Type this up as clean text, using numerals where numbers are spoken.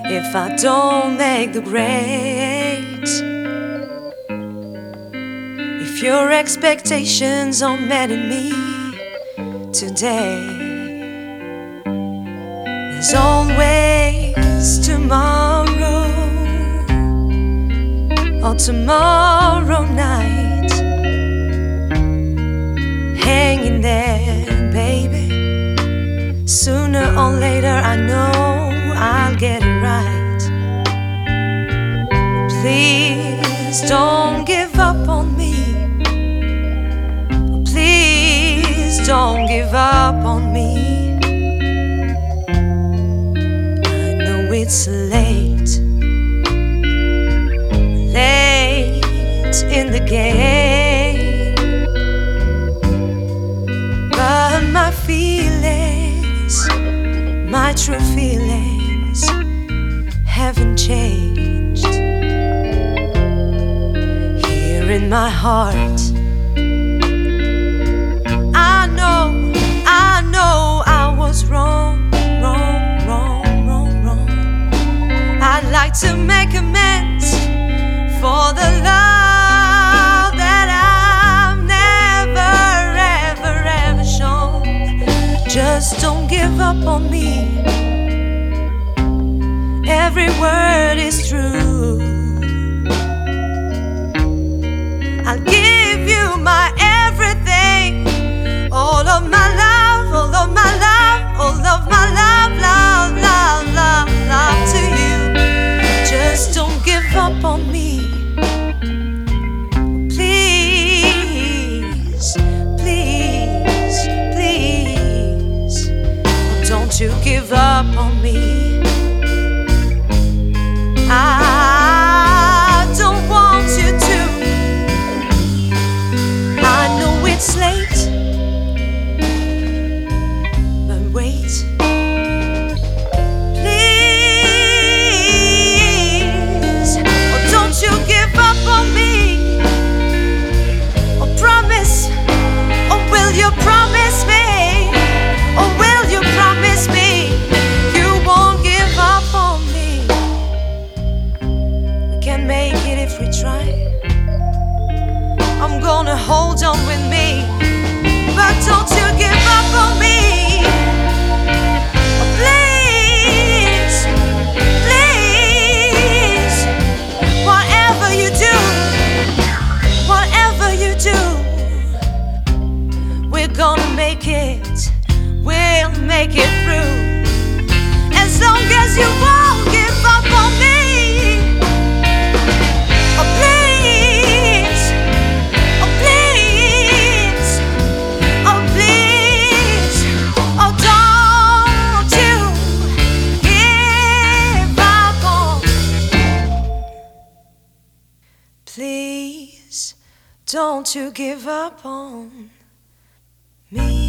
if I don't make the grade. If your expectations are met in me today, there's always tomorrow, or tomorrow night. Hang in there, baby. Sooner or later I know I'll get it right. Please don't give up on me. Please don't give up on me. I know it's late, late in the game, but my feelings, my true feelings haven't changed. Here in my heart, I know I was wrong. I'd like to make amends for the love that I've never, ever shown. Just don't give up on me. Every word is true. I'll give you my everything, all of my love, all of my love, all of my love, love, love, love, love to you. Just don't give up on me. Please, please, please, don't you give up on me. I don't want you to. I know it's late, but wait. Please, oh, don't you give up on me. Oh, promise, oh, will you promise me? Oh, will you promise me you won't give up on me? We can make it if we try. I'm gonna hold on with me, but don't you give up on me. Oh, please, please, whatever you do, whatever you do, we're gonna make it, we'll make it through. As long as you won't give up on me. Oh, please, oh, please, oh, please, oh, don't you give up on me. Please, don't you give up on me.